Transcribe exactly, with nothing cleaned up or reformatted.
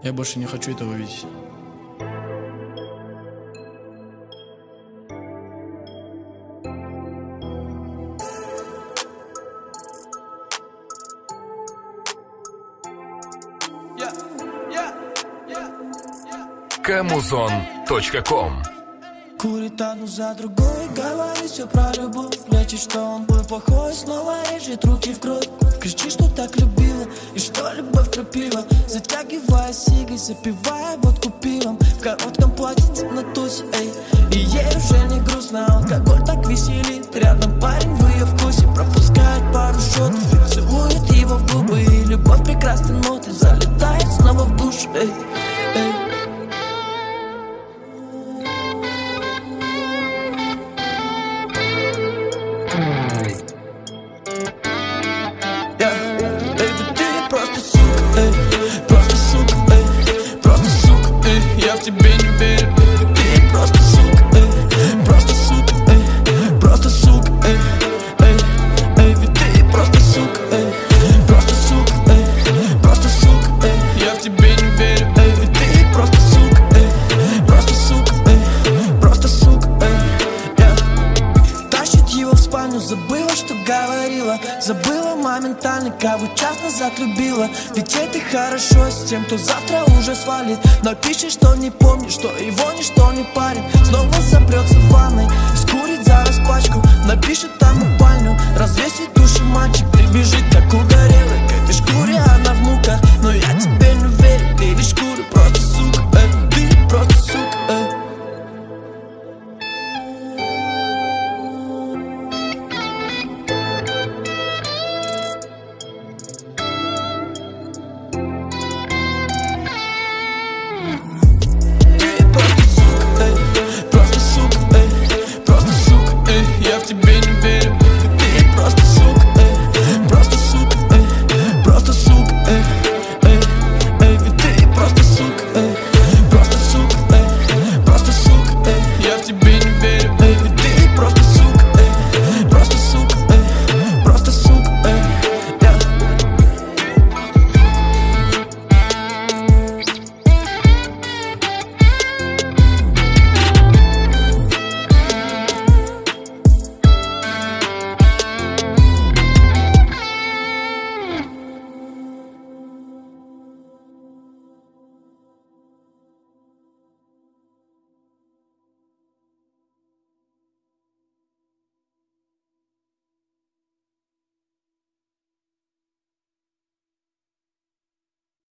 Я больше не хочу этого видеть. Камузон точка ком. Курит одну за другой, говорит все про любовь. Лечит, что он был плохой, снова режет руки в кровь. Кричит, что так любила, и что любовь крапива. Затягивая сигой, запивая водку пивом. В коротком платьице на тусе, эй. И ей уже не грустно, алкоголь так веселит. Рядом парень в ее вкусе, пропускает пару шотов и целует его в губы. И любовь прекрасной ноты залетает снова в душу, эй, эй. Тебе не верю, ты просто сука, эй, просто сука, эй, просто сука, эй, эй, эй, ведь ты просто сука, эй, просто сука, эй, просто сука, эй, я в тебе не верю, эй, ведь ты просто сука, эй, просто сука, эй, просто сука, эй, yeah. Тащит его в спальню, забыла, что говорила, забыла моментально, кого час назад любила. Ведь это хорошо с тем, кто завтра уже свалит, но пишет, что не помнит, что его ничто не парит. Снова запрется в ванной, скурит за распачку, напишет там упальню, развесит душу мальчик, прибежит